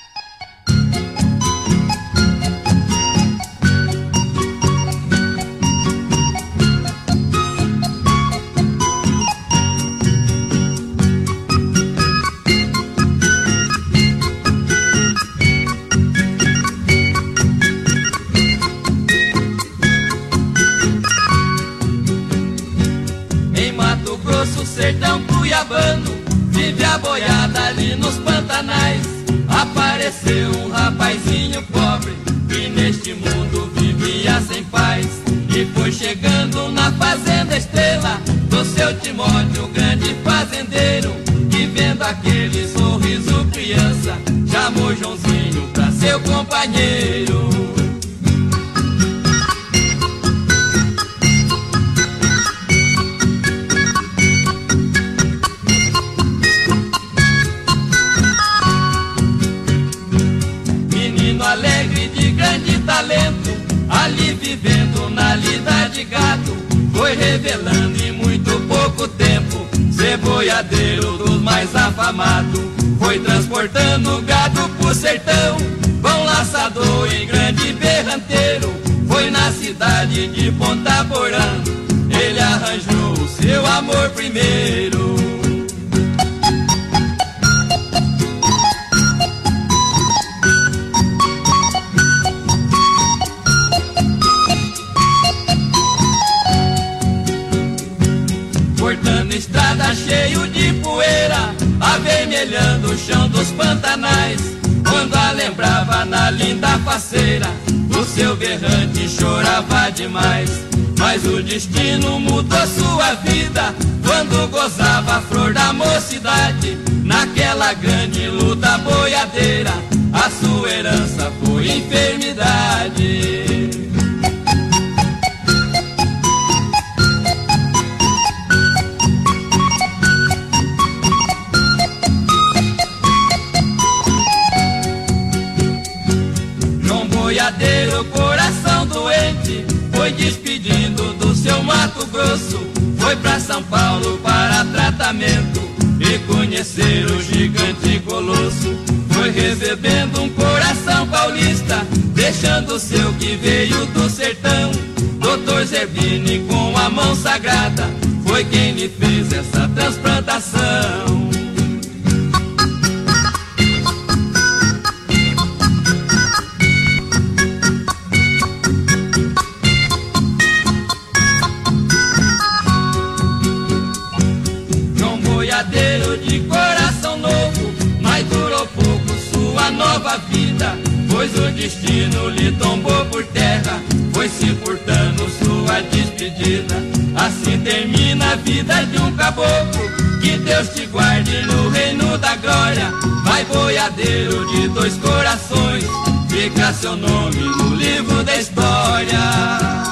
Sertão cuiabano, vive a boiada ali nos pantanais. Apareceu um rapazinho pobre, que neste mundo vivia sem paz. E foi chegando na fazenda Estrela, do seu Timóteo, grande fazendeiro. E vendo aquele sorriso criança, chamou Joãozinho pra seu companheiro. Alegre de grande talento, ali vivendo na lida de gato, foi revelando em muito pouco tempo ser boiadeiro dos mais afamados. Foi transportando gado pro sertão, bom laçador e grande berranteiro. Foi na cidade de Ponta Porã, ele arranjou o seu amor primeiro. Cortando estrada cheio de poeira, avermelhando o chão dos pantanais. Quando a lembrava na linda faceira, o seu berrante chorava demais. Mas o destino mudou sua vida, quando gozava a flor da mocidade. Naquela grande luta boiadeira, a sua herança foi enfermidade. Boiadeiro, coração doente, foi despedindo do seu Mato Grosso. Foi pra São Paulo para tratamento e conhecer o gigante colosso. Foi recebendo um coração paulista, deixando o seu que veio do sertão. Doutor Zerbini, com a mão sagrada, foi quem lhe fez essa transplantação. De coração novo, mas durou pouco sua nova vida, pois o destino lhe tombou por terra, foi se furtando sua despedida. Assim termina a vida de um caboclo, que Deus te guarde no reino da glória. Vai boiadeiro de dois corações, fica seu nome no livro da história.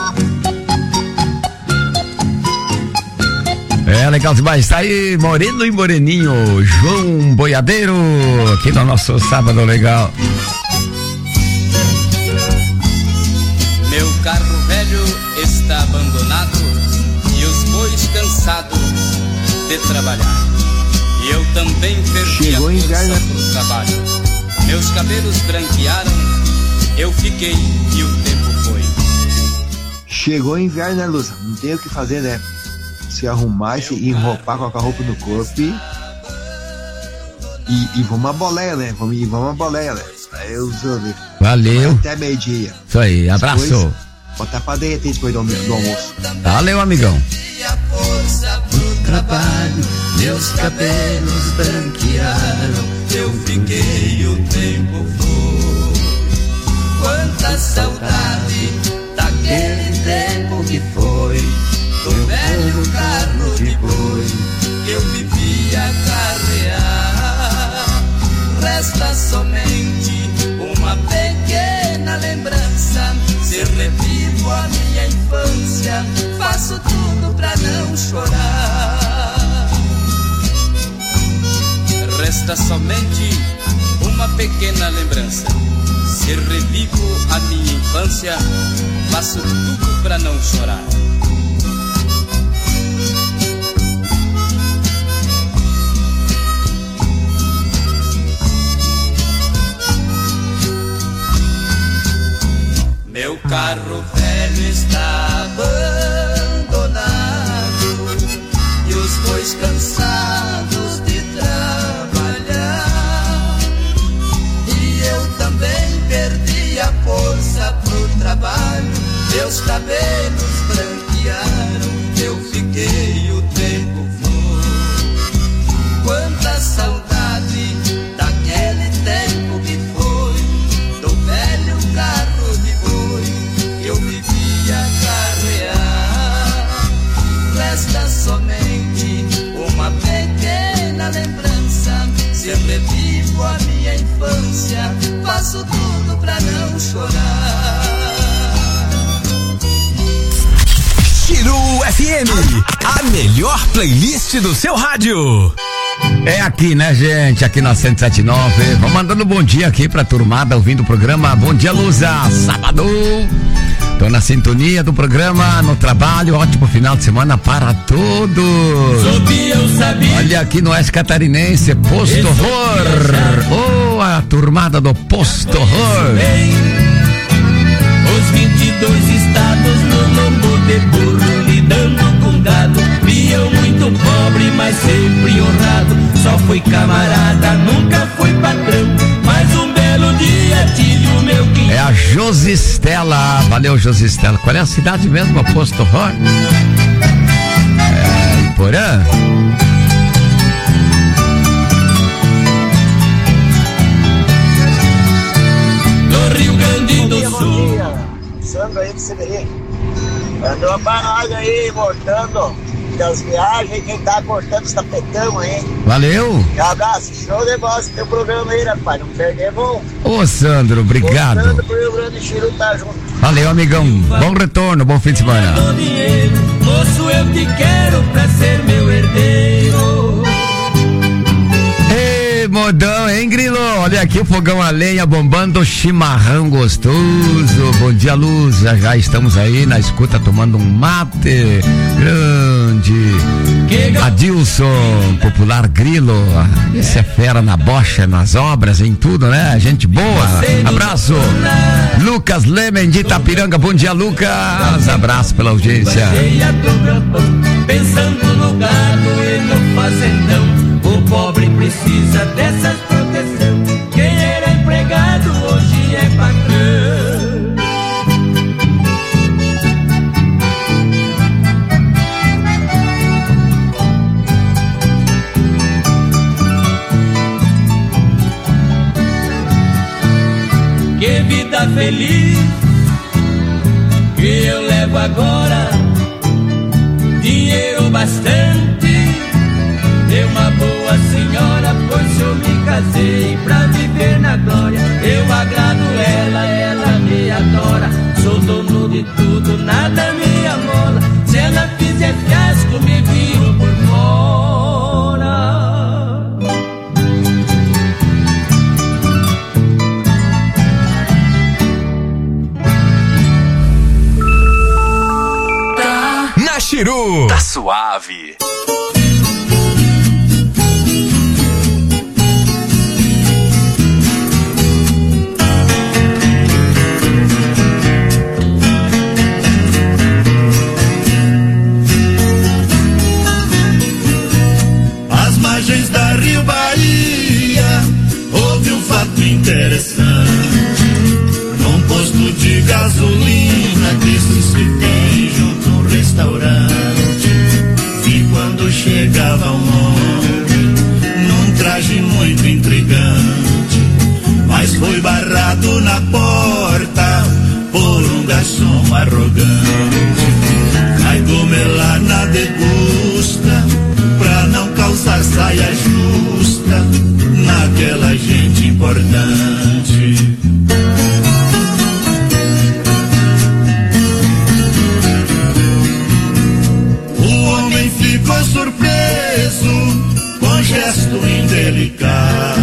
É legal demais, tá aí Moreno e Moreninho, João Boiadeiro, aqui no nosso Sábado Legal. Meu carro velho está abandonado e os bois cansados de trabalhar. E eu também perdi Chegou a força pro trabalho. Meus cabelos branquearam, eu fiquei e o tempo foi. Chegou o inverno, né, Lúcia? Não tem o que fazer, né? Se arrumar, se enropar, colocar a roupa no corpo e, e, e vamos a boleia, né? Vamos, e vamos a boleia, né? Aí eu ver. Valeu. Até meio-dia. Isso aí, abraço. Depois, botar pra derreter depois do, do almoço. Valeu, amigão. Força pro trabalho, meus cabelos branquearam, eu fiquei, o tempo foi. Quanta saudade daquele tempo que foi, do velho carro de boi, eu vivia carrear. Resta somente uma pequena lembrança. Se revivo a minha infância, faço tudo pra não chorar. Meu carro velho está abandonado e os bois cansados de trabalhar. E eu também perdi a força pro trabalho. Meus cabelos branquearam, eu fiquei o tempo foi. Quanta saudade daquele tempo que foi, do velho carro de boi que eu vivia carrear. Resta somente uma pequena lembrança. Se eu revivo a minha infância, faço tudo pra não chorar. Chiru F M, a melhor playlist do seu rádio. É aqui, né, gente? Aqui na cento e sete e nove. Vamos mandando bom dia aqui pra turmada ouvindo o programa. Bom dia, Luza. Sábado. Tô na sintonia do programa, no trabalho. Ótimo final de semana para todos. Olha aqui no Oeste Catarinense, Posto Horror. Oh, a turmada do Posto Horror. Os vinte e dois estados no lombo de burro, lidando com gado. Viam muito pobre, mas sempre honrado. Só fui camarada, nunca fui patrão. Mas um belo dia tive o meu quinhão. É a Josistela. Valeu, Josistela. Qual é a cidade mesmo, a Posto Horror? É Iporã? Do Rio Grande do Sul. Sandro aí de Severi. Andou pra nós aí, voltando das viagens. Quem tá cortando os tapetão aí. Valeu. Um abraço, show de bola esse teu programa aí, rapaz. Não perdemos. Ô, Sandro, obrigado. Voltando pro Rio Grande do Chiru, tá junto. Valeu, amigão. Bom retorno, bom fim de semana. Moço, eu te quero pra ser meu herdeiro. Ei, modão, hein, Grilo? Olha aqui o fogão a lenha bombando, chimarrão gostoso. Bom dia, Luz. Já, já estamos aí na escuta tomando um mate grande. Adilson, popular Grilo. Esse é fera na bocha, nas obras, em tudo, né? Gente boa. Abraço. Lucas Lemen de Itapiranga. Bom dia, Lucas. Abraço pela audiência. Pensando no gado e no fazendão. O pobre precisa dessas proteção. Quem era empregado hoje é patrão. Que vida feliz que eu levo agora. Dinheiro bastante. Deu uma boa senhora, pois eu me casei pra viver na glória. Eu agrado ela, ela me adora. Sou dono de tudo, nada me amola. Se ela fizer fiasco, me viro por fora. Na Chiru, tá suave. Interessante, num posto de gasolina que se tem junto a um restaurante, vi quando chegava um homem num traje muito intrigante, mas foi barrado na porta por um garçom arrogante. Cai gomelar na degusta pra não calçar saia justa naquela gente importante. O homem ficou surpreso com gesto indelicado.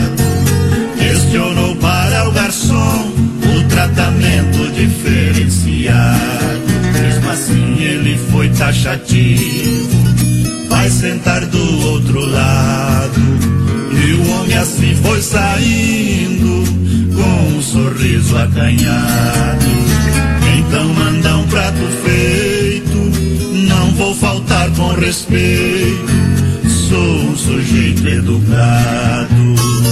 taxativo, vai sentar do outro lado. E o homem assim foi saindo, com um sorriso acanhado. Então manda um prato feito, não vou faltar com respeito, sou um sujeito educado.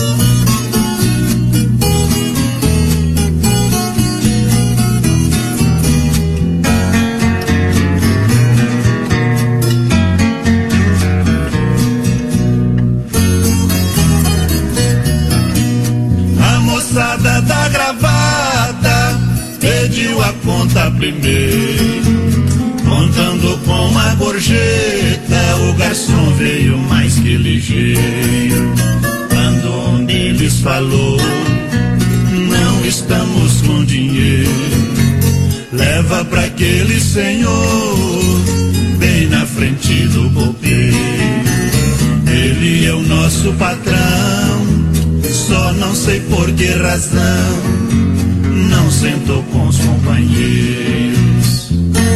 Da gravata pediu a conta primeiro, contando com a gorjeta, o garçom veio mais que ligeiro. Quando um deles falou, não estamos com dinheiro, leva pra aquele senhor bem na frente do copeiro. Ele é o nosso patrão, só não sei por que razão não sentou com os companheiros.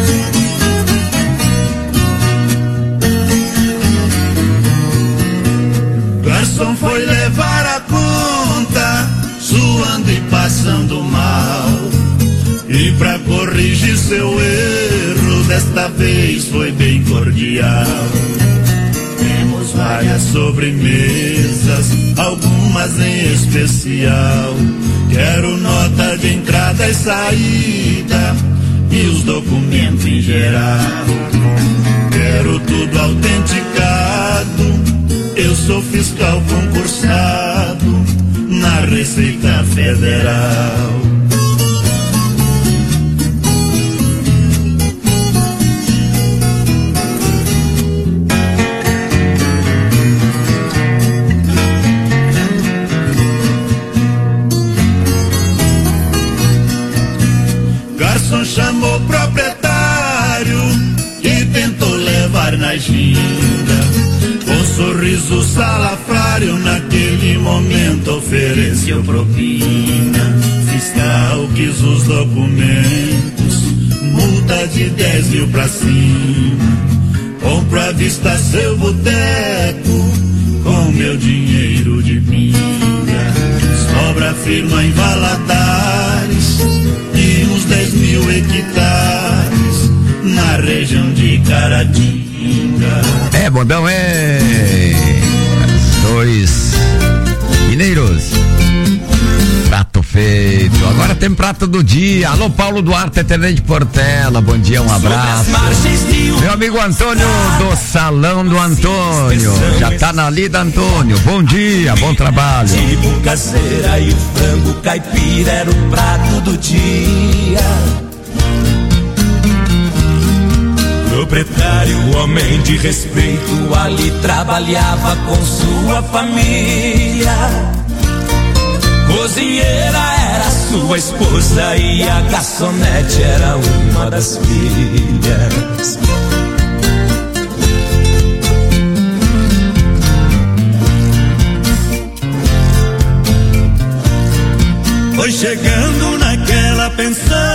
Garçom foi levar a conta, suando e passando mal. E pra corrigir seu erro, desta vez foi bem cordial. Temos várias sobremesas, algumas em especial. Quero nota de entrada e saída e os documentos em geral. Quero tudo autenticado, eu sou fiscal concursado na Receita Federal. Chamou o proprietário e tentou levar na ginga. Com sorriso salafrário, naquele momento ofereceu propina. Fiscal quis os documentos, multa de dez mil pra cima. Compro à vista seu boteco, com meu dinheiro de pinga. Sobra firma em Valadares e uns dez mil hectares na região de Caratinga. É, bondão, é. Dois mineiros. Prato feito. Agora tem prato do dia. Alô, Paulo Duarte, Tenente Portela. Bom dia, um abraço. Meu amigo Antônio do Salão do Antônio. Já tá na lida, Antônio. Bom dia, bom trabalho. Tipo caseira e o frango caipira era o prato do dia. Proprietário, homem de respeito, ali trabalhava com sua família. Cozinheira era sua esposa e a garçonete era uma das filhas. Foi chegando naquela pensão